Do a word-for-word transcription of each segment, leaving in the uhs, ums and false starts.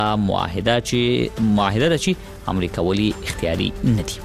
معاهده چې معاهده چې امریکا ولی اختیاري نه دي.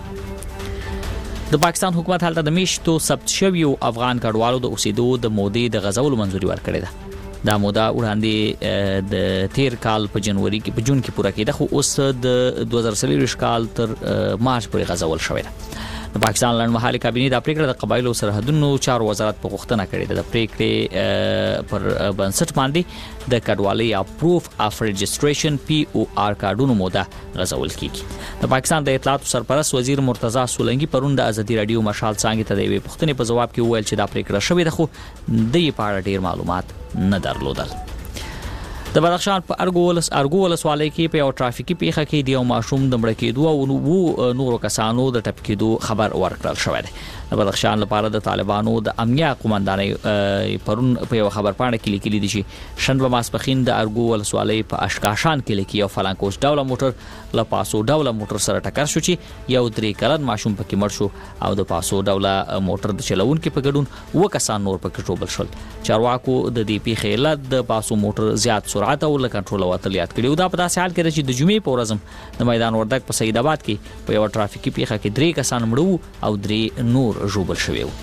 د پاکستان حکومت حالت د میشتو ثبت شویو افغان کډوالو د اوسېدو د مودې د غزولو منځوري ورکړې ده. دا موده وړاندې د تیر کال په جنوري کې په جون کې پوره کېده، خو اوس د دوه زره څلور کال تر مارچ پورې غزول شوې ده. د پاکستان لړمحلي کابینې د پریکړه د قبایلو سرحدونو چارو وزارت په غوښتنه کړې ده. د پریکړې پر بنسټ باندې د کډوالۍ یا پروف اف رجستریشن پی او آر کارډونو موده غزول کیږي. د پاکستان د اطلاعات سرپرست وزیر مرتضی سولنګي پرون د ازادي رادیو مشال څنګه ته د یوې پوښتنې په جواب کې وویل چې دا پریکړه شوې ده، خو د یې په اړه ډیر معلومات نه درلودل. د بدخشان په ارګولس ارګولس والي کې په یو ټرافیکي پیښه کې د یو ماشوم د مړ کېدو او نورو کسانو د ټپ کېدو خبر ورکړل شوی دی. د بدخشان لپاره د طالبانو د امنیه قومندانۍ پرون په یو خبر پاڼه کې لیکلي دي چې شنبه ماسپخین د ارګولس والي په اشکاشان کې لیکي یو فلانکوش ډوله موټر له پاسو ډوله موټر سره ټکر شو چې یو درې کلن ماشوم پکې مړ شو او د پاسو ډوله موټر د چلونکو په ګډون و کسان نور پکې ټوبل شول. چارواکو د دې پیښې علت د پاسو موټر زیات سرعت او له کنټرول وتل یاد کړي. دا په داسې حال کې چې د جمعې په ورځ د میدان وردګ په سید آباد کې په یو ټرافیکي پیښه کې درې کسان مړ او درې نور ژوبل شوي وو.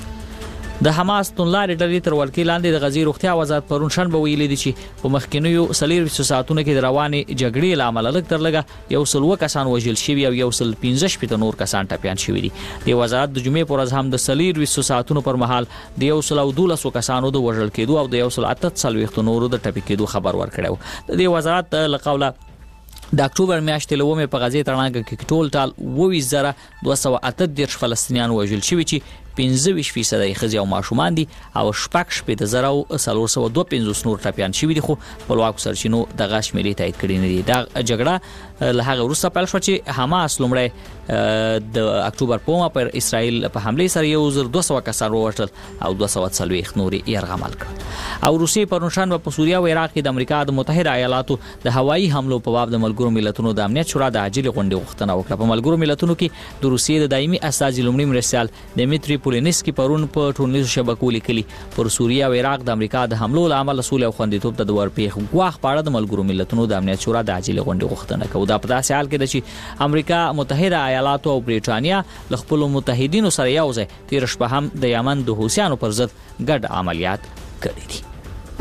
د حماس تونلارې ډلې تر ولکې لاندې د غزې روغتیا وزارت پرون شنبه ویلي دي چې په مخکینیو څلوېښتو ساعتونو کې د روانې جګړې له امله لږ تر لږه یو سل اووه کسان وژل شوي او یو سل پنځه شپېته نور کسان ټپیان شوي دي. د وزارت د جمعې په ورځ هم د څلوېښتو ساعتونو پر مهال د یو سل او دولسو کسانو د وژل کېدو او د یو سل اته څلوېښتو نورو د ټپي کېدو خبر ورکړی و. د دې وزارت له قوله د اکتوبر میاشتې له اومې په غزې تړاو کې ټول ټال اووه زره دوه سوه اته دېرش فلسطینیان وژل شوي چې پنځه ویشت فیصد یې ښځې او ماشومان دي او شپږ شپېته زره او څلور سوه دوه پنځوس نور ټپیان شوي دي، خو خپلواکو سرچینو دغه شمېرې تایید کړي نه دي. دا جګړه له هغه وروسته پیل شوه چې حماس لومړی د اکتوبر په اومه پر اسرائیل په حملې سره یو زر دوه سوه کسان ووژل او دوه سوه څلوېښت نور یې یرغمل کړل. او روسیې پرون شنبه په سوریه او عراق کې د امریکا د متحده ایالاتو د هوایي حملو په باب د ملګرو ملتونو د امنیت شورا د عاجلې غونډې غوښتنه وکړه. په ملګرو ملتونو کې د روسیې د دایمي استازي لومړي مرستیال دمیتری پولینسکي پرون په ټولنیزو شبکو لیکلي پر سوریه او عراق د امریکا د حملو له امله سولې او خوندیتوب ته د ورپېښ ګواښ په اړه د ملګرو ملتونو د امنیت شورا د عاجلې غونډې غوښتنه کوي. دا په داسې حال کې ده چې امریکا متحده ایالاتو او برېټانیا له خپلو متحدینو سره یو ځای تېره شپه هم د یمن د حوثیانو پر ضد ګډ عملیات کړي دي.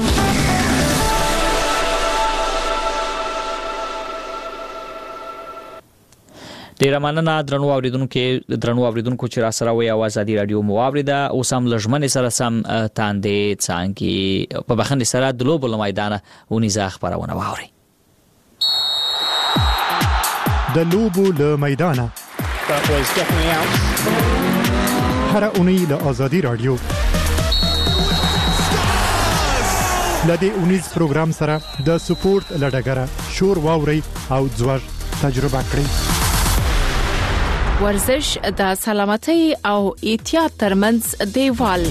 ډیره مننه درنو اوریدونکو درنو اوریدونکو چې را سره وي او ازادي رادیو مو اوریده. اوس هم لژمنې سره سم تاندې څانګې په بخښنې سره د لوبو له میدانه ونیزه خبرونه واورئ. د لوبو له میدانه هر اونۍ له ازادي رادیو لدې اونیز پروګرام سره د سپورت لډګره شور واورئ او ځوږ تجربه کړئ. ورزش د سلامتۍ او احتیاط ترمنځ دیوال.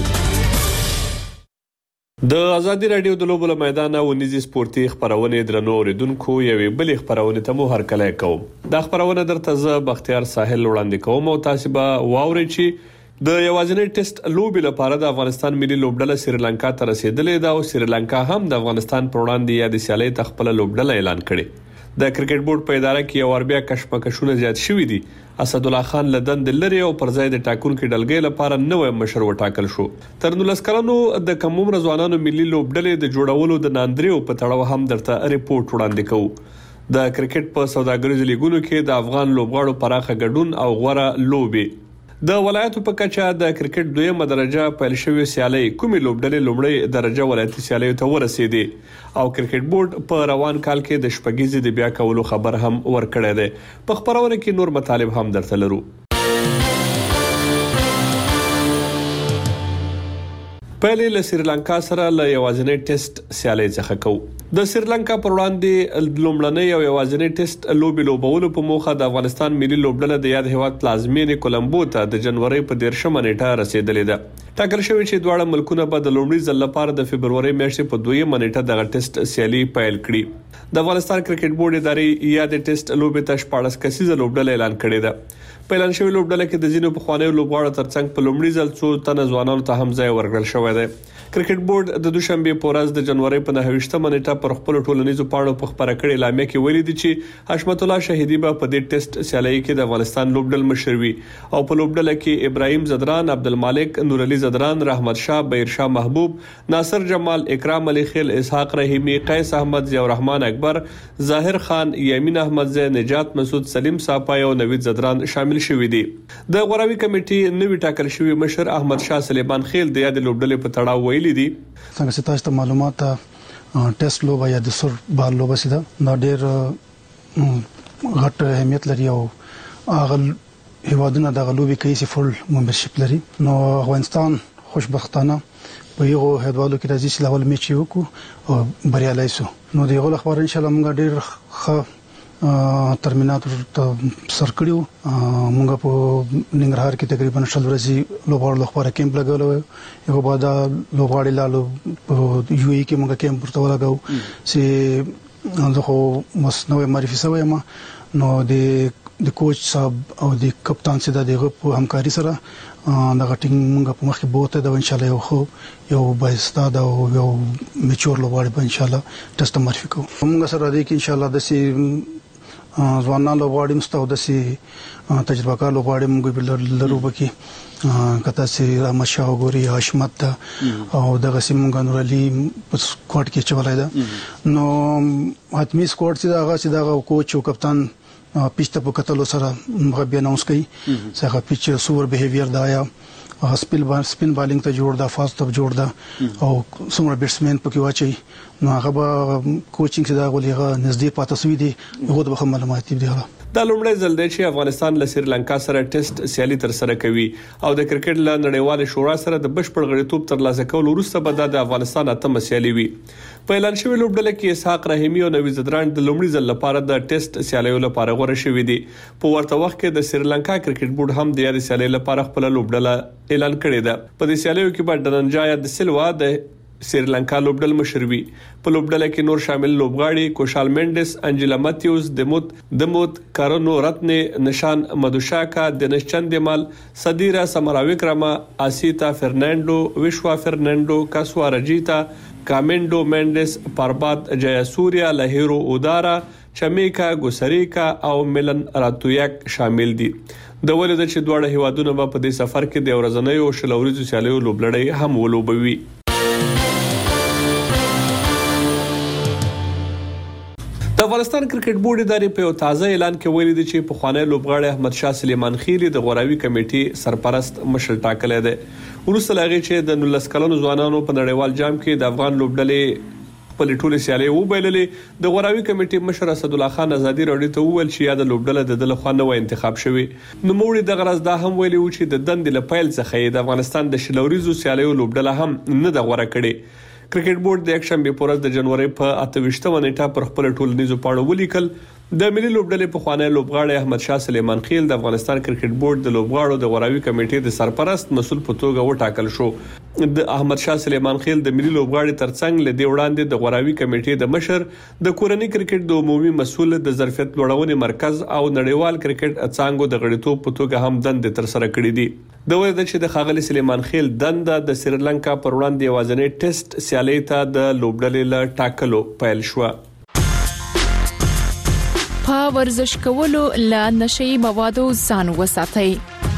د ازادي رادیو د لوبو له میدانه ونیزي سپورتي خبرونه درنو اوریدونکو یوې بلې خبرونه ته مو هرکلی کوم. دا خبرونه درته زه بختیار ساحل وړاندې کوم او تاسو به واورئ چې د یوازینی ټیسټ لوبې لپاره د افغانستان ملي لوبډله سریلانکا ته رسیدلې ده او سریلانکا هم د افغانستان پر وړاندې یاد سیالي ته خپل لوبډله اعلان کړي. د کرکټ بورډ په اداره کې یو اربیا کشمکشونه زیات شوي دي. اسد الله خان لدن د لری او پر ځای د ټاکونکو ډلګۍ لپاره نوې مشر وټاکل شو. تر نولس کلنو د کم عمر ځوانانو ملي لوبډلې د جوړولو د ناندریو په تړاو هم درته ریپورت وړاندې کوو. د کرکټ په سوداګریزو لیګونو کې د افغان لوبغاړو پراخه ګډون او غوړه لوبي. د ولایتو په کچه د کرکټ دویمه درجه پیل شوې سیالي کومې لوبډلې لومړی درجه ولایتي سیالي ته ورسېدې او کرکټ بورډ په روان کال کې د شپږیزې د بیا کولو خبر هم ورکړی دی. په خبرونه کې نور مطالب هم درته لرو. پهلې له سریلانکا سره له یوازینی ټیسټ سیالي څخه کوو. د سریلانکا پر وړاندې لومړنۍ او یوازینی ټیسټ لوبي لوبولو په موخه د افغانستان ملي لوبډله د یاد هیواد پلازمینې کولمبو ته د جنوري په دیرشمه نیټه رسیدلې ده. ټاکل شوی چې دواړه ملکونه به د لومړي ځل لپاره د فبرवरी میاشتې په دویمه نیټه دغه ټیسټ سیالي پیل کړي. د افغانستان کرکټ بورډ ادارې یاد ټیسټ لوبي ته شپاړس کسیزه لوبډله اعلان کړې ده. په اعلان شوی لوبډله کې د ځینو پخوانیو لوبغاړو ترڅنګ په لومړي ځل څو تنه ځوانانو ته هم ځای ورکړل شوی دی. کرکټ بورډ د دوشنبه په ورځ د جنوري په نهه نیټه پر خپل ټولنیزو پاڼو په خبره کړې اعلامیه کې ویلي دي چې حشمت الله شهیدی به په دې ټیسټ سیالي کې د افغانستان لوبډل مشر وي او په لوبډله کې ابراهيم زدران، عبدالمالک، نور علي زدران، رحمت شاه، بهیر شاه محبوب، ناصر جمال، اکرام علي خیل، اسحاق رحیمی، قیس احمد، ضیاء الرحمن اکبر، ظاهر خان، یمین احمد زی، نجات مسعود، سلیم صافای او نوید زدران شامل شوي دي. د غوراوي کمیټې نوی ټاکل شوی مشر احمد شاه سلیمان خیل د یاد لوبډلې په تړاو ویلي دي څنګه چې تاسو ته معلومات ټیسټ لوبه یا د سر بال لوبه سي دا ډېر غټ اهمیت لري او هغه هیوادونه د غلوبي کوي چې فل ممبرشپ لري. نو افغانستان خوشبختانه په یو هیوادو کې راځي چې لاول میچ وکړو او بریالي شو. نو دغه خبر ان شاء الله موږ ډېر ښه ترمیناتور ته سر کړیو. موږ په ننګرهار کې تقریبا شل ورځې لوبغاړو لپاره کیمپ لګولو. یو بعد لوبغاړي لالو په یو ای کې موږ کیمپ ورته ولګاو چې زه خو مسنوي معرفي شوی یم. نو د د کوچ صاحب او د کپتان سره دغه په همکاري سره د غټینګ موږ په مخ کې بوته دا ان شاء الله یو خو یو بایستا دا یو میچور لوبغاړي به ان شاء الله ټیسټ معرفي کوو. موږ سره د ان شاء الله د سي ځوانان لوبغاړي مستو د سي تجربه کار لوبغاړي موږ لرو بکی کته سي رحمت شاه غوري، حشمت او دغه سي موږ نور علي په سکواډ کې چولای دا. نو حتمی سکواډ سي دا چې دا کوچ او کپتان پیچته په کتلو سره موږ بیا اناونس کوي څنګه پیچ سوور بیهیویر دا یا سپین بال سپین بالینګ ته جوړ دا فاست ته جوړ دا او څومره بیټسمن پکې واچي. نو هغه به کوچینګ سره غولېغه نږدې پاتې سوي دي هغه د معلومات دی. دا لومړی ځل دی چې افغانستان له سریلانکا سره ټیسټ سیالي تر سره کوي او د کرکټ له نړیوال شورا سره د بشپړ غړیتوب ترلاسه کول وروسته به د افغانستان اتمه سیالي وي. په اعلان شوی لوبډله کې اسحاق رحیمی او نوید زدران د لومړي ځل لپاره د ټیسټ سیالیو لپاره غوړه شوي دي. په ورته وخت کې د سریلانکا کرکټ بورډ هم د یاد سیالي لپاره خپل لوبډله اعلان کړې ده. په دې سیالیو کې به ډننجایا د سلوا د سریلانکا لوبډل مشر وي. په لوبډله کې نور شامل لوبغاړي کوشال مینډس، انجلا ماتیوز، دموت دموت کارونو رتن، نشان مدوشاکا، دنش چندمال، صدیرا سمراویکرما، آسیتا فرناندو، وشوا فرناندو، کاسوا رجیتا، کامنډو مینډس، پربات جیاسوریا، لهیرو اودارا، چمیکا ګوسریکا او ملن راتویک شامل دي. د ولید چې دواړه هیوادونه په دې سفر کې د ورځنیو شلوريزو سیالیو لوبلړۍ هم ولوبوي. د افغانستان کرکټ بورډ ادارې په یو تازه اعلان کې ویلي دي چې پخوانی لوبغاړی احمد شاه سلیمان خیل د غوراوي کمیټې سرپرست مشر ټاکلی دی. وروسته له هغې چې د نولس کلنو ځوانانو په نړیوال جام کې د افغان لوبډلې خپلې ټولې سیالۍ وبایللې، د غوراوي کمیټې مشر اسدالله خان ازادي راډیو ته وویل چې یاده لوبډله د ده لخوا نه وه انتخاب شوې. نوموړي دغه راز دا هم ویلي و چې د دندې له پیل څخه یې د افغانستان د شلوریزو سیالیو لوبډله هم نه ده غوره کړې. کرکټ بورډ د یکشنبه په ورځ د جنوري په اته ویشتمه نیټه پر خپل ټولنیزو پاڼو ولیکل د ملي لوبډلې پخوانی لوبغاړی احمد شاه سلیمان خیل د افغانستان کرکټ بورډ د لوبغاړو د غوراوي کمیټې د سرپرست مسؤل په توګه وټاکل شو. د احمد شاه سلیمان خیل د ملي لوبغاړي ترڅنګ له دې وړاندې د غوراوي کمیټې د مشر، د کورنۍ کرکټ د عمومي مسؤل، د ظرفیت لوړونې مرکز او نړیوال کرکټ څانګو د غړیتوب په توګه هم دندې تر سره کړې دي. د وایي چې د ښاغلي سلیمان خیل دنده د سریلانکا پر وړاندې یوازینۍ ټیسټ سیالۍ ته د لوبډلې له ټاکلو پیل شوه. په ورزش کولو له نشئی موادو ځان وساتئ.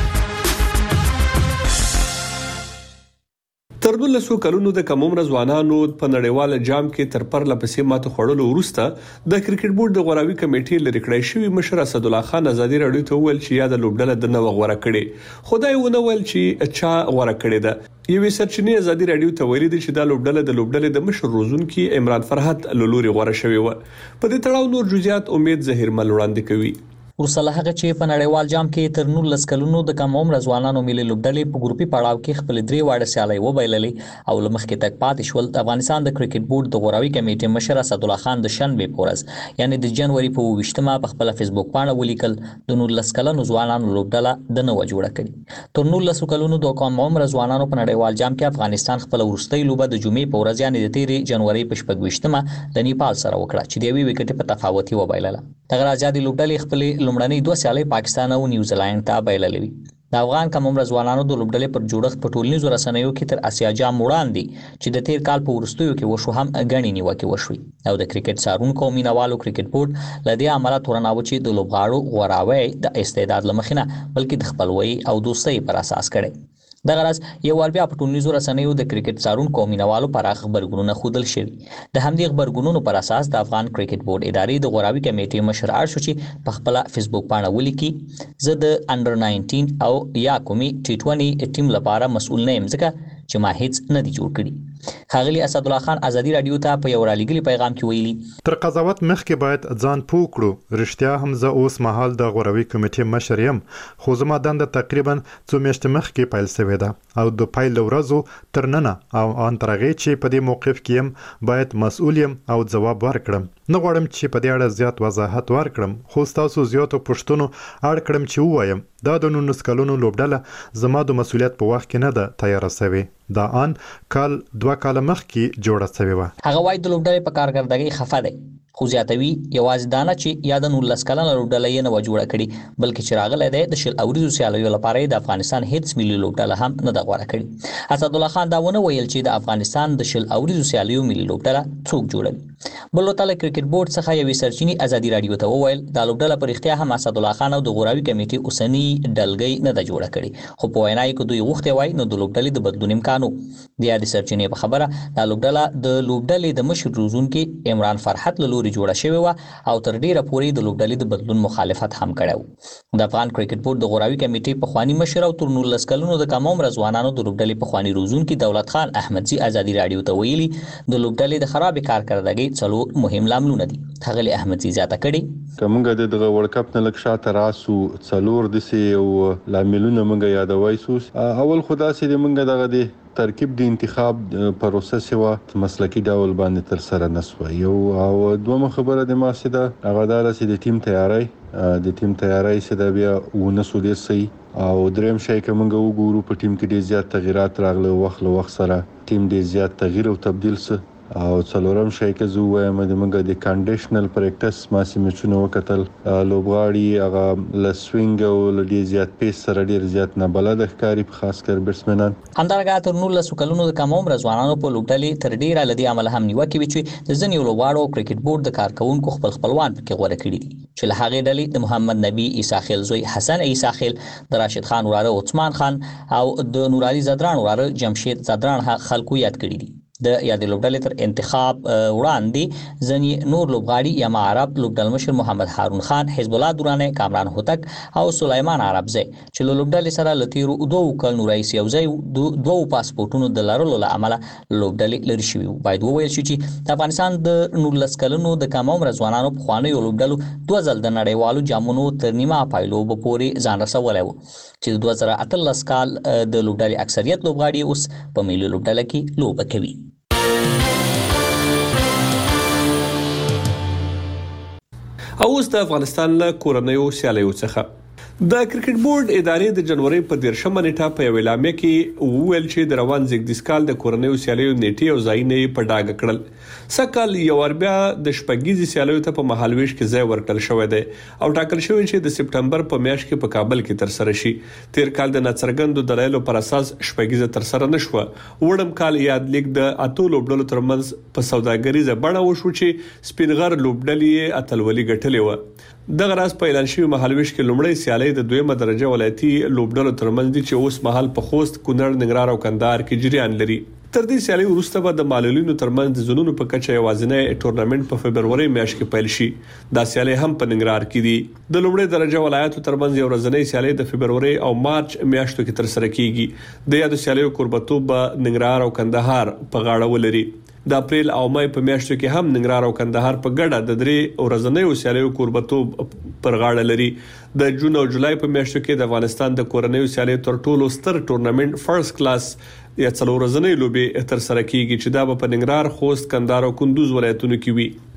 تر دولسو کلونو د کم عمره ځوانانو په نړیوال جام کې تر پرله پسې ماته خوړلو وروسته د کرکټ بورډ د غوراوي کمیټې لري کړی شوی مشر اسدالله خان ازادي راډیو ته وویل چې یاده لوبډله د نو غوړه کړي. خدای ونه ویل چې چا غوړه کړي ده. یوې سرچینې ازادي راډیو ته ویلي دي چې دا لوبډله د لوبډلې د مشر روزونکي عمران فرحت لوري غوړه شوی و. په دې تړاو نور جزئیات امید ظهیر مل وړاندې کوي. ورسره هغه چې په نړیوال جام کې تر نولس کلونو د کم عمر ځوانانو ملي لوبډلې په ګروپي پړاو کې خپل درې واړه سیالۍ وبایللې او لمخکې تک پاتې شول. د افغانستان د کرکټ بورډ د غوراوي کمیټې مشر اسدالله خان د شنبه په ورځ یعنی د جنوري په ویشتمه په خپل فیسبوک باندې ولیکل د نولس کلونو ځوانانو لوبډله د نو جوړه کړي. تر نولس کلونو د کم عمر ځوانانو په نړیوال جام کې افغانستان خپل ورستۍ لوبه د جمعې په ورځ یعنی د تیرې جنوري په شپږ ویشتمه د نیپال سره وکړه چې د یوې وکټې په تفاوت وبایلله. دغه ازادي لوبډلې خپل لومړنۍ دوه سیالۍ پاکستان او نیوزیلند ته بایللې. د افغان کم عمر ځوانانو د لوبډلې پر جوړښت په ټولنیزو رسنیو کې تر اسیا جام وړاندې چې د تیر کال په وروستیو کې وشو هم غني نیوکه وشوي او د کرکټ څارونکو مینوالو کرکټ بورډ لدې عمله تورناوه چې د لوبغاړو غوراوي د استعداد لمخینه بلکې د خپلوي او دوستۍ پر اساس کړي. دغه راز یو ور بیا په ټولنیزو رسنیو د کرکټ څارونکو مینوالو پراخ خبرګونونه خودل شوي. د همدې خبرګونونو پر اساس د افغان کرکټ بورډ ادارې د غوراوي کمیټې مشر اړ شو چې په خپل فیسبوک باندې ولیکي زه د انډر ناینټین او یا کومي ټي عشرين ټیم لپاره مسؤل نه یم ځکه چې ما هیڅ نه دي جوړ کړي. ښاغلي اسد الله خان ازادي رادیو ته په یو رالیږلي پیغام کې ویلي تر قضاوت مخکې باید ځان پوه کړو. رښتیا هم زه اوس مهال د غوراوي کمیټې مشر یم خو زما دنده تقریبا څو میاشتې مخکې پیل شوې ده او د پیل ورځو تر ننه او ان ترغه چې په دې موقف کې يم باید مسؤل یم او ځواب ورکړم. نه غواړم چې په دې اړه زیات وضاحت ورکړم خو تاسو زیاتو پښتنو اړ کړم چې وایم دا د نولس کلونو لوبډله زما د مسؤلیت په وخت کې نه ده تیار شوی. دا ان کال دوه کال مخکې جوړه شوی و. هغه وایي د لوبډلې په کارګردګۍ خفه دی خو زیاتوي یوازې دانه چې یا د نولس کلنه لوبډله یې نه جوړه کړي بلکې چې راغلی دی د شل اوریزو سیالیو لپاره د افغانستان هیڅ ملي لوبډله هم نه ده غوړه کړې. اسد الله خان دا ونه ویل چې د افغانستان د شل اوریزو سیالیو ملي لوبډله څوک جوړوي. بل وتل کرکټ بورډ څخه یو سرچینی ازادي رادیو ته وویل دا لوبډله پر اختیار هم اسد الله خان او د غوراوي کمیټې اوسنی ډلګۍ نه ده جوړه کړې خو په وینا کې دوی غوښتي وای نو د لوبډلې د بدلون امکانو د یاد سرچینی په خبره دا لوبډله د لوبډلې د مشر روزونکو عمران فرحت له لوري جوړه شوې و او تر ډیره پورې د لوبډلې د بدلون مخالفت هم کړو. د افغان کرکټ بورډ د غوراوي کمیټې په خواني مشر او تر نولس کلونو د کم عمر ځوانانو د لوبډلې په خواني روزونکو دولت خان احمدزي ازادي رادیو ته ویلي د لوبډلې د خراب کارکردګۍ څلور مهم لاملونه دي. ښاغلي احمدزي زیاته کړي کومګه د ورلد کپ نه لک شاته راسو څلور د سي او لاملونه موږ یادوي سوس اول خدا سي د موږ دغه دی ترکیب د انتخاب پروسس و مسلکی ډول باندې تر سره نسو یو او دوه خبره د ماسه ده هغه دار سي د ټیم تیاری د ټیم تیاری سي د بیا ونسو د سي او دریم شي کومګه وګورو په ټیم کې ډیر زیات تغیرات راغله وخت له وخت سره ټیم ډیر زیات تغییر او تبديل سره او څلورم شي کې زو وایم د موږ د کنډیشنل پریکټس ما سیمچونه وکتل لوبغاړي هغه لسوینګ او لدی زیات پیس سره ډیر زیات نه بلد ښکاری په خاص کر بیټسمنان همدارنګه تر نولس کلونو د کم عمر ځوانانو په لوبډلې تر ډیره لدی عمل هم نیوکه وی چې د ځنیو لوبغاړو کرکټ بورډ د کارکونکو خپل خپلوان پکې غوړه کړی دي چې له هغه ډلې د محمد نبی عیسی خیل زوی حسن عیسی خیل د راشد خان وراره عثمان خان او د نورالي زدران وراره جمشید زدران خلکو یاد کړی دي. د یادې لوبډلې تر انتخاب وړاندې ځنی نور لوبغاړي یا عرب لوبډل مشر محمد هارون خان حزب الله دورانه کامران هوتک او سليمان عربزی چې لوبډلې سره لتیرو دوه کل نورایس یو ځای دوه پاسپورتونو د لارلو لامل لوبډلې لري شوی. باید وویل شي چې د افغانستان د نولس کلونو د کم عمر ځوانانو په خواني لوبډلو دوه ځل د نړیوالو جامونو تر نیمه پایلو په پوري ځان رسولای وو چې دوه زره اتلس کال د لوبډلې اکثریت لوبغاړي اوس په ملي لوبډله کې لوبه کوي. اوس د افغانستان له کورنیو سیالیو څخه د کرکټ بورډ ادارې د جنوري په دیرشمه نیټه په یو اعلامیه کې وویل چې د روان زیږدیز کال د کورنیو سیالیو نیټې او ځایونه په ډاګه کړل. سکهال یو ور بیا د شپږیزي سیالیو ته په مهالويش کې ځای ورکړل شوی دی او ټاکل شوی چې د سپټمبر په میاشت کې په کابل کې تر سره شي. تیر کال د نڅرګندو دلایلو پر اساس شپږیزه تر سره نشوه. وړم کال یاد لیک د اتو لوبډلو ترمنځ په سوداګریزه بڼه وشو چې سپینغر لوبډلې اتلولي ګټلې و. دغه راز په اعلان شوی مهالويش کې لومړی سیالي د دویمه درجه ولایتي لوبډلو ترمنځ دي چې اوس مهال په خوست، کونړ، ننګرهار او کندهار کې جریان لري. تر دې سیالي وروسته به د معلولینو ترمنځ د زونونو په کچه یوازینی ټورنمنت په فبرवरी میاشت کې پیل شي. دا سیالي هم په ننګرهار کې دي. د لومړی درجه ولایتو ترمنځ یو ورځنی سیالي د فبرवरी او مارچ میاشتو کې تر سره کیږي. د یادو سیالیو کوربتوب به ننګرهار او کندهار په غاړه ولري. د اپریل او مای په میاشتو کې هم ننګرهار او کندهار په ګډه د درې ورځنیو سیالیو کوربتوب پر غاړه لري. د جون او جولای په میاشتو کې د افغانستان د کورنیو سیالیو تر ټولو ستر ټورنمنت فرست کلاس یا څلور ورځنی لوبي تر سره کیږي چې دا په ننګرهار، خوست، کندهار او کندوز ولایتونو کې وي.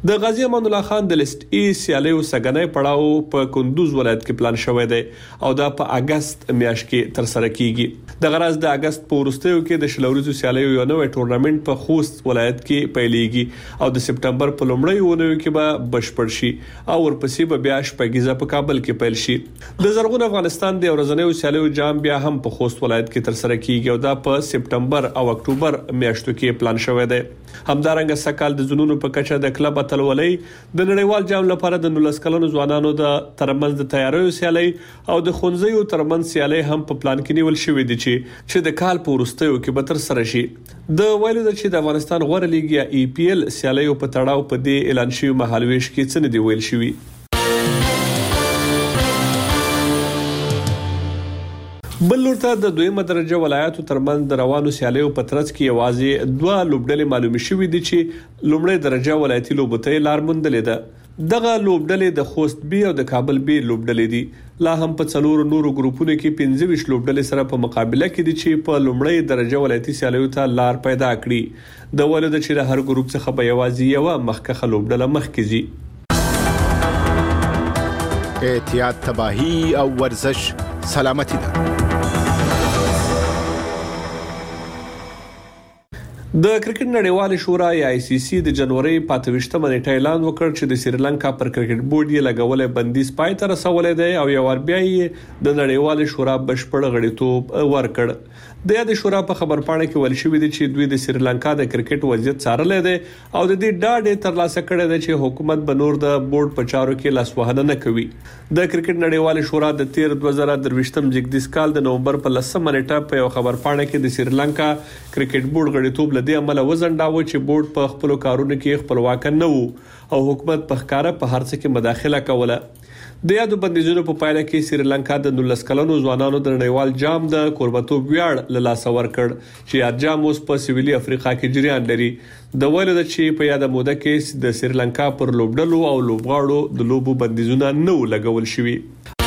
د غازی امان الله خان د لیست ای سیالیو سګنۍ پړاو په کندوز ولایت کې پلان شوی دی او دا په اگست میاشت کې تر سره کیږي. د غرض د اگست په وروستیو کې د شلوريزو سیالیو یو نوې ټورنمنت په خوست ولایت کې پیلېږي او د سپټمبر په لومړۍ اونۍ کې به بشپړ شي او ورپسې به بیا شپږیزه په کابل کې پیل شي. د زرغون افغانستان د ورځنیو سیالیو جام بیا هم په خوست ولایت کې تر سره کیږي او دا په سپټمبر او اکتوبر میاشتو کې پلان شوی دی. همدارنګه سکهال د زونونو په کچه د کلب اتلولۍ د نړیوال جام لپاره د نولس کلنو ځوانانو د ترمنځ د تیاریو سیالي او د خونځیو ترمنځ سیالي هم په پلان کې نیول شوې دي چې چې د کال په وروستیو کې به تر سره شي. د ویلو د چې د افغانستان غوړه لیګ یا ای پی ایل سیالیو په تړاو په دې اعلان شوی مهالويش کې څه نه دی ویل شوی. بل لورته د دویمه درجه ولایتو ترمنځ د روانو سیالیو په ترڅ کې یوازې دوه لوبډلې معلومه شوې دي چې لومړی درجه ولایتي لوبته لار موندلې ده. دغه لوبډلې د خوست بي او د کابل بي لوبډلې دي. لا هم په څلورو نورو ګروپونو کې پنځه ویشت لوبډلې سره په مقابله کې دي چې په لومړی درجه ولایتي سیالیو ته لار پیدا کړي. د ولود چې د هر ګروپ څخه به یوازې یو مخکخه لوبډله مخکې ځي. احتیاط تباہی او ورزش سلامتی ده. د کرکټ نړیوال شورا یا آی سی سی د جنوري په اتويشتمه نیټه اعلان وکړ چې د سریلانکا پر کرکټ بورډ یې لګولې بندیز پای ته رسولې دی او یو ور بیا یې د نړیوال شورا بشپړ غړیتوب ورکړ. د یاد شورا په خبرپاڼه کې ویل شوی دی چې دوی د سریلانکا د کرکټ وضعیت څارلې دی او د دې ډاډ ترلاسه کړی دی چې حکومت به نور د بورډ په چارو کې لاسوهنه نه کوي. د کرکټ نړیوال شورا د تیر دوه زره درويشتم زیږدیز کال د نومبر په لسمه نیټه په یو خبرپاڼه کې د سریلانکا کرکټ بورډ غړیتوب لدی عمل وزنډاوه چې بورډ په خپل کارونو کې خپلواک نه وو او حکومت په ښکارا په هر څه کې مداخله کوله. د یادو بندیزونو په پایله کې سریلانکا د نولس کلنو ځوانانو د نړیوال جام د کوربتوب ویاړ له لاسه ورکړ چې یاد جام اوس په سویلي افریقا کې جریان لري. د ویلو د چې په یاد موده کې د سریلانکا پر لوبډلو او لوبغاړو د لوبو بندیزونه نه لګول شوي.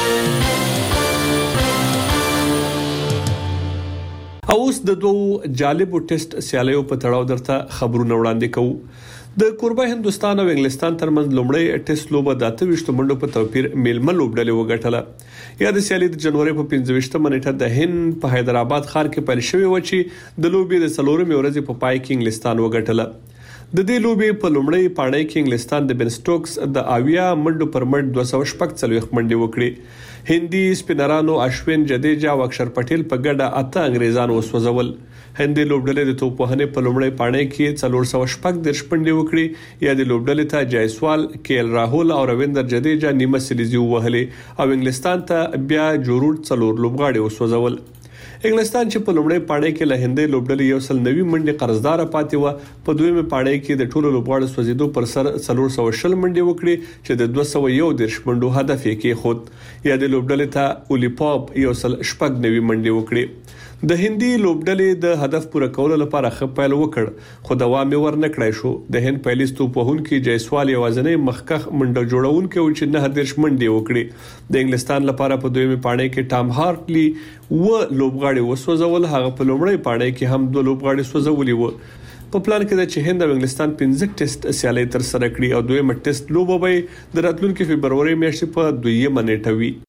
اوس د دوه جالبو ټیسټ سیالیو په تړاو درته خبرونه وړاندې کوو. د کوربه هندستان او انګلستان ترمنځ لومړی ټیسټ لوبه د اته ویشت منډو په توپیر میلمه لوبډلې وګټله. یا د سیالي د جنوري په پنځه ویشتمه نیټه د هند په حیدرآباد ښار کې پیل شوې و چې د لوبې د څلورمې ورځې په پای کې انګلستان وګټله. د دې لوبې په لومړی پاڼۍ کې انګلستان د بن سټوکس د اویا منډو پر مټ دوه سوه شپږ څلوېښت منډې وکړې. هندي سپینرانو اشوین جدیجا او اکشر پټیل په ګډه اته انګریزان وسوځول. هندي لوبډلې د توپوهنې په لومړی پاڼۍ کې څلور سوه شپږ دېرش منډې وکړې. یا د لوبډلې ته جایسوال، کے ایل راهول او رویندر جدیجا نیمه سلیزي ووهلې او انګلستان ته بیا جوړ څلور لوبغاړي وسوځول. انګلستان چې په لومړی پاڼۍ کې له هندي لوبډلې یو سل نوي منډې قرضدار پاتې و، په دویمه پاڼۍ کې د ټولو لوبغاړو سوځیدو پر سر څلور سوه شل منډې وکړې چې د دوه سوه یو دېرش منډو هدف یې کېښود. یا د لوبډلې ته اولی پاپ یو سل شپږ نوي منډې وکړې. د هندي لوبډلې د هدف پوره کولو لپاره ښه پیل وکړ خو دوام یې ورنه کړای شو. د هند پایلیس توپوهونکي جایسوال یوازینی مخکخ منډه جوړونکي و چې نه دېرش منډې وکړي. د انګلستان لپاره په دویمه پاڼۍ کې ټام هارټلی و لوبغاړي وسوځول، هغه په لومړی پاڼۍ کې هم دوه لوبغاړي سوځولي و. په پلان کې د چې هند او انګلستان پنځه ټیسټ سیالي تر سره کړي او دویمه ټیسټ لوبه به د راتلونکي فبرवरी میاشتې په دویمه نیټه وي.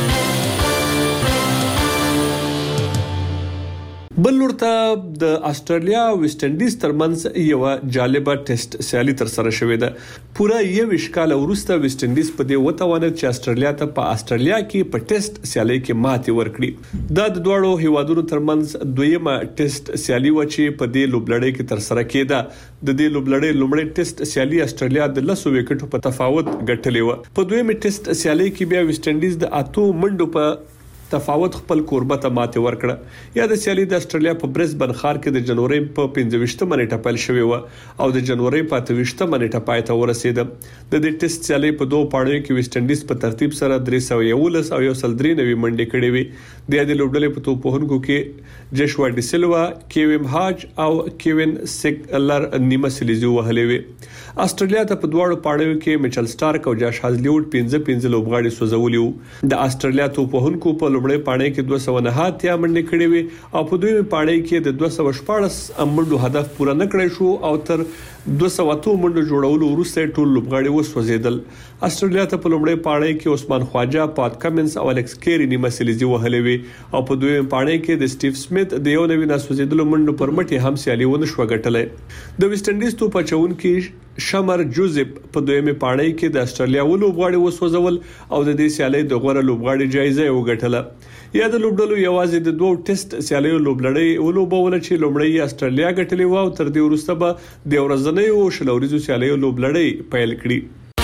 بل لورته د استرالیا او ویسټ انډیز ترمنځ یو جالبه ټیسټ سیالي تر سره شوې ده. پوره یو وشکاله وروسته ویسټ انډیز په دې وتوانید چې استرالیا ته په استرالیا کې په ټیسټ سیالي کې ماتې ورکړي. دا د دوړو هیوادونو ترمنځ دویمه ټیسټ سیالي و چې په دې لوبلړۍ کې تر سره کېده. د دې لوبلړۍ لومړی ټیسټ سیالي استرالیا د لسو وکټو په تفاوت ګټلې و. په دویمه ټیسټ سیالي کې بیا ویسټ انډیز د اته منډو په تفاوت خپل کوربه ته ماته ورکړه. یا د سیالي د استرالیا په برزبن ښار کې د جنوري په پنځه ویشتمه نیټه پیل شوې و او د جنوري په اته ویشتمه نیټه پای ته ورسېده. د دې ټیسټ سیالي په دوه پاڼو کې ویسټ انډیز په ترتیب سره درې سوه یولس او یو سل درې نوي منډې کړې وي. د دې لوبډلې په توپوهونکو کې جشوا ډي سیلوا، کیوین هاج او کیوین سیګلر نیمه سلیزي وهلې وي. استرالیا ته په دواړو پاړیو کې میچل سټارک او جاش هازلیوډ پنځه پنځه لوبغاړي سوځولي وو. د استرالیا توپوهونکو په لومړۍ پاړۍ کې دوه سوه نه اتیا منډې کړې وې او په دویمه پاړۍ کې د دوه سوه شپږ منډو هدف پوره نه کړی شو او تر دوه سوه اتو منډو جوړولو وروسته ټول لوبغاړي وسوځیدل. استرالیا ته په لومړۍ پاړۍ کې عثمان خواجه، پات کمنس او الکس کیری نیمه سلیزي وهلې وي او په دویمه پاړۍ کې د سټیو سمیت د یو نوي ناسوځیدلو منډو پر مټ هم سیالي ونه شو ګټلې. د ویسټ انډیز توپ اچونکي شمر جوزف په دویمه پاړۍ کې د استرالیا ولوبغاړي وسوځول او د دې سیالي د غوړه لوبغاړي جایزه وګټله. یا د لوبډلو یوازې د دوه ټیسټ سیالیو لوبلړۍ ولوبول چې لومړی استرالیا ګټلې و او تر دې وروسته به د ورځنیو شلوريزو سیالیو لوبلړۍ پیل کړي.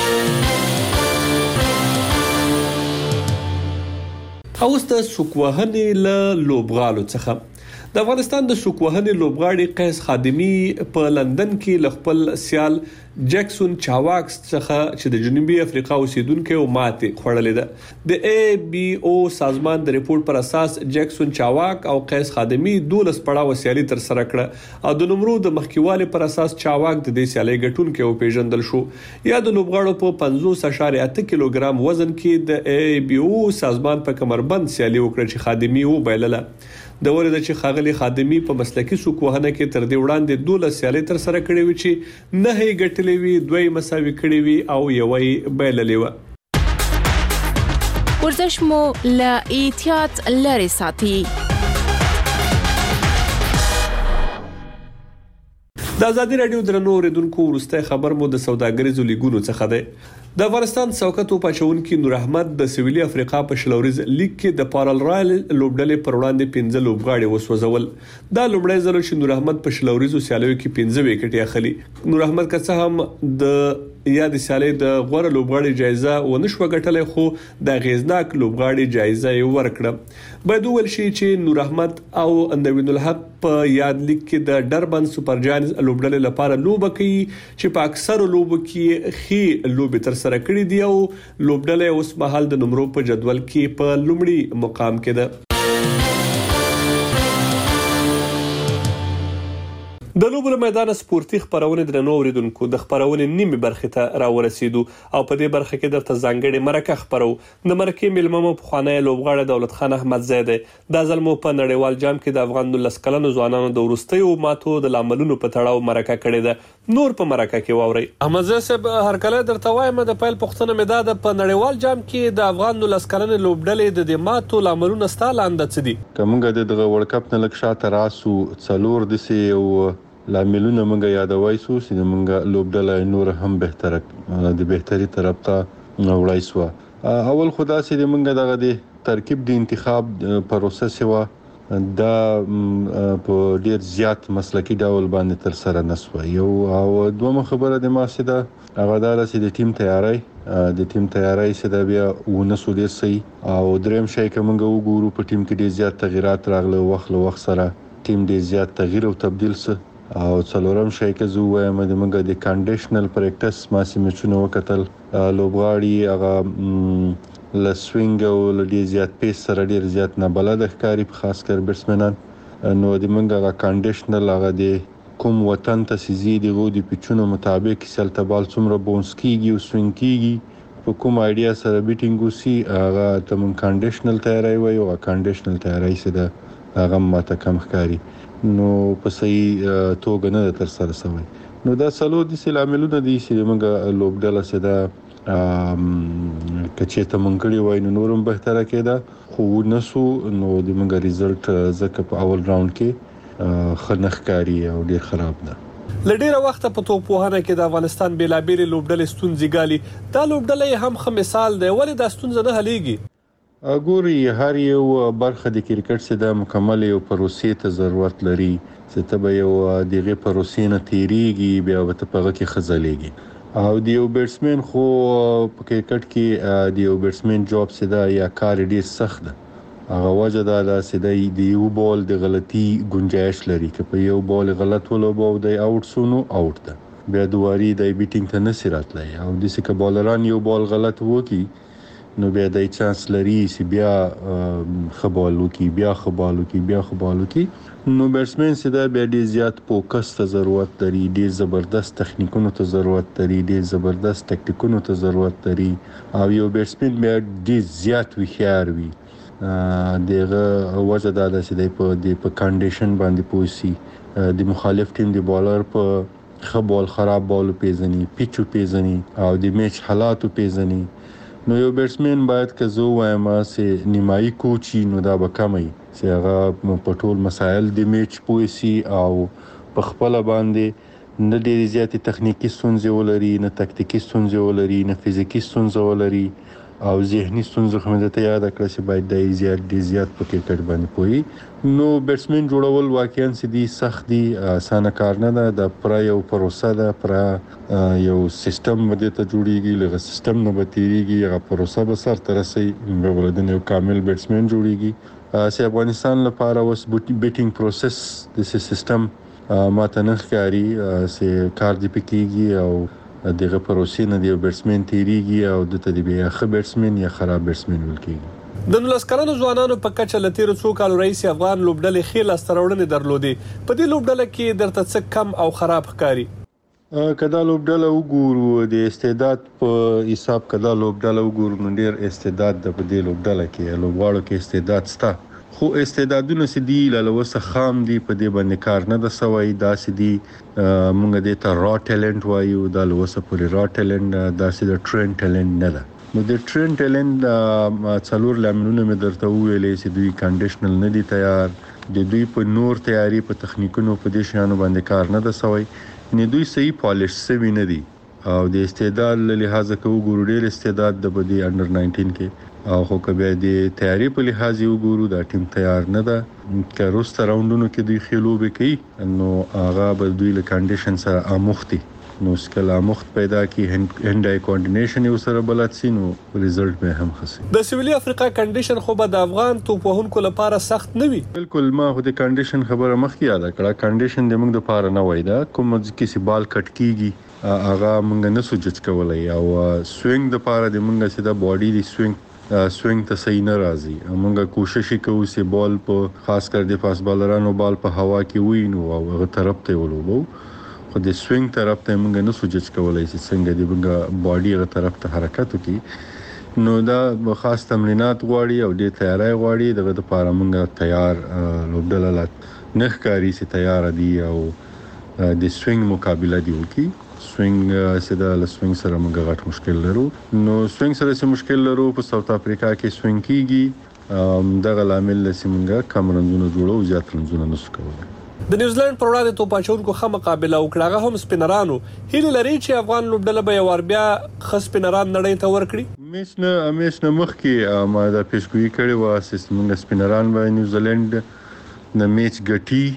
اوس د سوکوهنې له لوبغالو څخه د افغانستان د سوکوهنې لوبغاړي قیس خادمی په لندن کې ل خپل سیال جیکسون چاواکس څخه چې د جنوبي افریقا اوسیدونکو ماته خوړلې ده. د ای بي او سازمان د ریپورت پر اساس جیکسون چاواک او قیس خادمی دولس پړاو سیالي تر سره کړه او د نمرو د مخکیوالي پر اساس چاواک د دې سیالي ګټونکو او پیژندل شو. یا د لوبغاړو په پنځوس اشاریه اته کیلوګرام وزن کې د ای بي او سازمان په کمربند سیالي وکړه چې خادمی و بایلله. د ورته چې خاغلی خادمی په مسلکی سوکوهنه کې تر دې وړاندې دولس سیالي تر سره کړې وي چې نه هي ګټلې وي، دوی مساوي کړې وي او یوې بایللې و. ورزش مو له احتیاط لري ساتي. د ازادي رادیو درنو اوریدونکو ورسته خبر مو د سوداګریزو لیګونو څخه ده. د افغانستان څوکۍ توپ اچونکي نور احمد د سویلي افریقا په شلوريز لیګ کې د پارل رایل لوبډلې پر وړاندې پنځه لوبغاړي وسوځول. دا لومړی ځل چې نور احمد په شلوريزو سیالیو کې پنځه وکټې اخلي. نور احمد که څه هم د یا د سیالي د غوړه لوبغاړي جایزه ونشو ګټلې خو د غیزناک لوبغاړي جایزه یې ورکړه. باید ول شي چې نور احمد او نوین الحق په یاد لیګ کې د ډربن سپر جاینز لوبډلې لپاره لوب کوي چې په اکثر لوبو کې خي لوب تر سره کړی دی او لوبډلې اوس مهال د نمرو په جدول کې په لومړي مقام کې ده. د لوبو میدان سپورتي خبرونه درنو اوریدونکو د خبرونه نیمه برخه ته راورسېدو او په دې برخه کې درته ځانګړي مرکه خبرو. د مرکه ملممو په خانه لوبغاړي دولت خان احمد زیده د ظلمو په نړیوال جام کې د افغان د لسکلنو ځوانانو د ورستیو ماتو د لاملونو په تړاو مرکه کړې ده. نور په مرکه کې واوري. احمد زیده هر کله درته وایم د پیل پښتنه مداد په نړیوال جام کې د افغان د لسکلنو لوبډلې د ماتو لاملونو ستالاند څه دي؟ کومګه د ورلد کپ نه لکشاته راسو څلور د سي او لاملونه موږ یادوي سو چې موږ لوبډله نور هم بهتره د بهتري طرف ته وړای سو. اول خدا سي موږ دغه د ترکیب د انتخاب پروسس و دا په ډیر زیات مسلکی ډول باندې تر سره نسو. یو او دوه خبره د ما سي دا هغه دار سي د ټیم تیاری د ټیم تیاری سي دا بیا ونسو دي سي او دریم شي کومه وګورو په ټیم کې ډیر زیات تغیرات راغله وخت له وخت سره ټیم ډیر زیات تغییر او تبديل سه او څلورم شي کې زو وایم د موږ د کنډیشنل پریکټس ماسي میچونه وکتل لوبغاړي هغه ل سوینګ او ل ډیر زیات پیس سره ډیر زیات نه بلد ښکاری په خاص کر بیټسمنان نو د موږ هغه کنډیشنل هغه د کوم وطن ته سيزي دی غو د پیچونو مطابق سلته بال څومره بونس کیږي او سوینګ کیږي په کوم ایډیا سره بیټینګ وسی هغه ته موږ کنډیشنل تیاری وایو او کنډیشنل تیاری سره هغه ماته کم ښکاری نو په صحیح توګه نه تر سره شوی. نو دا سلو د سلاملونه دي چې موږ لوبډله سره کچې ته مونږ وای نو نورم بهتره کېده خو نسو نو د موږ ریزلټ زکه په اول راوند کې خنخکاری او ډیر خراب ده. لډیره وخت په توپوهنه کې د افغانستان بیلابېل لوبډلې ستونزې ګالي. دا لوبډلې هم خه مثال دی ولې د ستونزې نه حلېږي. ګوري هر یو برخه د کرکټ سره د مکمل یو پروسې ته ضرورت لري چې ته به یو دغه پروسې نه تیریږي بیا به ته پغه کې خزلېږي او د یو بیټسمن خو په کرکټ کې د یو بیټسمن جاب سره یا کار ډیر سخت ده. هغه وجه دا چې د یو بال د غلطي گنجائش لري که په یو بال غلط ولوبو د اوټ سونو اوټ ده بیا دواري د بیټینګ ته نسرات لای او د سکه بالران یو بال غلط وکي نو بیا د چانس لري چې بیا خبالو کې بیا خبالو کې بیا خبالو کې نو بیټسمن سي دا بیا ډیر زیات فوکس ته ضرورت لري، ډیر زبردست تخنیکونو ته ضرورت لري، ډیر زبردست ټاکټیکونو ته ضرورت لري او یو بیټسمن بیا ډیر زیات وخیار وي. دغه وجه دا ده چې په د په کنډیشن باندې پوسی د مخالف ټیم د بالر په خبال خراب بال پیژني، پیچو پیژني او د میچ حالاتو پیژني. نو یو بیټسمن باید که زه وایم چې نیمایي کوچي نو دا به کمی چې هغه په ټول مسایل د میچ پوسی او په خپل باندې نه ډېر زیات تخنیکی ستونزې ولري، نه تکتیکی ستونزې ولري، نه فزیکی ستونزې ولري او ذهني ستونزې خو مې ته یاد کړه چې باید د زیات ډیر زیات په کرکټ باندې پوي. نو بیټسمن جوړول واقعا سدي سخت دي، اسانه کار نه ده، د پر یو پروسه ده، پر یو سیستم باندې ته جوړیږي، لږه سیستم نه بتیریږي، هغه پروسه به سر تر رسي نو ولدن یو کامل بیټسمن جوړیږي. چې افغانستان لپاره وس بیټینګ پروسس د سیستم ماته نه ښکاري چې کار دی پکېږي او دغه پروسې نه دی بیټسمن تیریږي او د تدبیر ښه بیټسمن یا خراب بیټسمن ولکېږي. د نولس کلنو ځوانانو په کچه لتیر څو کال رئیس افغان لوبډلې خېل استراوړنې درلودې. په دې لوبډله کې درته څه کم او خراب ښکاري؟ کدا لوبډله وګورو د استعداد په حساب کدا لوبډله وګورو نو ډیر استعداد د په دې لوبډله کې لوبغاړو کې استعداد ستا، خو استعدادونه سدي لوسه خام دي، په دې باندې کار نه د سوي دا سدي مونږ دې ته را ټیلنت وایو، دا لوسه پوری را ټیلنت دا سدي ټرین ټیلنت نه ده. نو د ټرین ټیلنت څلور لاملونه مې درته ویلې چې دوی کنډیشنل نه دي تیار، د دوی په نور تیاری په تخنیکونو په دې شانو باندې کار نه د سوي، نه دوی صحیح پالیش سوي نه دي او د استعداد له لحاظ کوو ګورو ډیر استعداد د بدی انډر ناینټین کې او خو کبه د تیاری په لحاظ یو ګورو دا ټیم تیار نه ده، که روسته راوندونو کې دوی خلوبه کوي نو هغه به دوی له کنډیشن سره اموختي، نو سکلا مخت پیدا کی هند آی کوارډینیشن یو سره بلد سي نو ریزلټ به هم خسي. د سویلي افریقا کنډیشن خو به د افغان توپ وهونکو لپاره سخت نه وي. بالکل ما خو د کنډیشن خبره مخکې یاد کړه، کنډیشن د موږ د لپاره نه وای دا کوم ځکه چې بال کټ کیږي هغه موږ نه سوچ کولای او سوینګ د لپاره د موږ چې د باډي د سوینګ سوینګ ته صحیح نه راځي، موږ کوشش کوو چې بال په خاص کر د فاست بالرانو بال په هوا کې وي نو هغه طرف ته ولوبو، خو د سوینګ طرف ته موږ نه سوچ کولای چې څنګه د موږ باډي هغه طرف ته حرکت وکړي، نو دا خاص تمرینات غواړي او د تیاری غواړي، دغه لپاره موږ تیار لوبډله نه ښکاري چې تیار دي او د سوینګ مقابله دی وکړي. سوینګ سره له سوینګ سره موږ غټ مشکل لرو، نو سوینګ سره څه مشکل لرو په ساوث افریقا کې سوینګ کیږي، دغه لامل لسی موږ کم رنزونه جوړو، زیات رنزونه نشو کولای. د نیوزیلند پر وړاندې توپ اچونکو ښه مقابله وکړه، هغه هم سپینرانو هیله لري چې افغان لوبډله به یو ور بیا ښه سپینران نړۍ ته ورکړي. میچ نه میچ نه مخکې ما دا پیشګویي کړې و چې موږ سپینران به نیوزیلند نه میچ ګټي،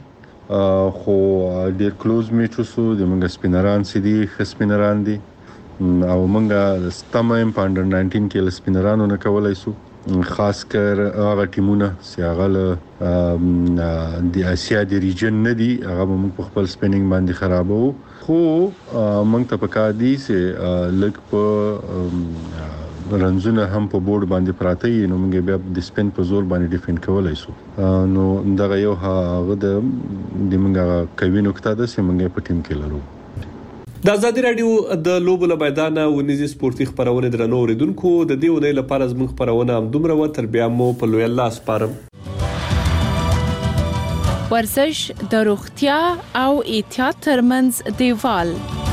خو ډیر کلوز میچ وسو، د موږ سپینران سدي ښه سپینران دي او موږ ستمه په انډر ناینټین کې سپینرانو نه کولای سو، خاص کر هغه ټیمونه چې هغه د اسیا د ریجن نه دي هغه موږ په خپل سپینینګ باندې خرابو، خو موږ ته پکار دي چې لک په رنزونه هم په بورډ باندې پراته وي نو موږ بیا د سپین په زور باندې ډیفند کولای سو، نو دغه یو هغه د موږ کوي نقطه ده چې موږ په ټیم کې لرو. د ازادي رادیو د لوبو له میدانه ونیزي سپورتي خبرونه درنو اوریدونکو، د دې ونې لپاره زموږ خبرونه هم دومره و، تر بیا مو په لوی الله سپارم. ورزش د روغتیا او احتیاط ترمنځ دیوال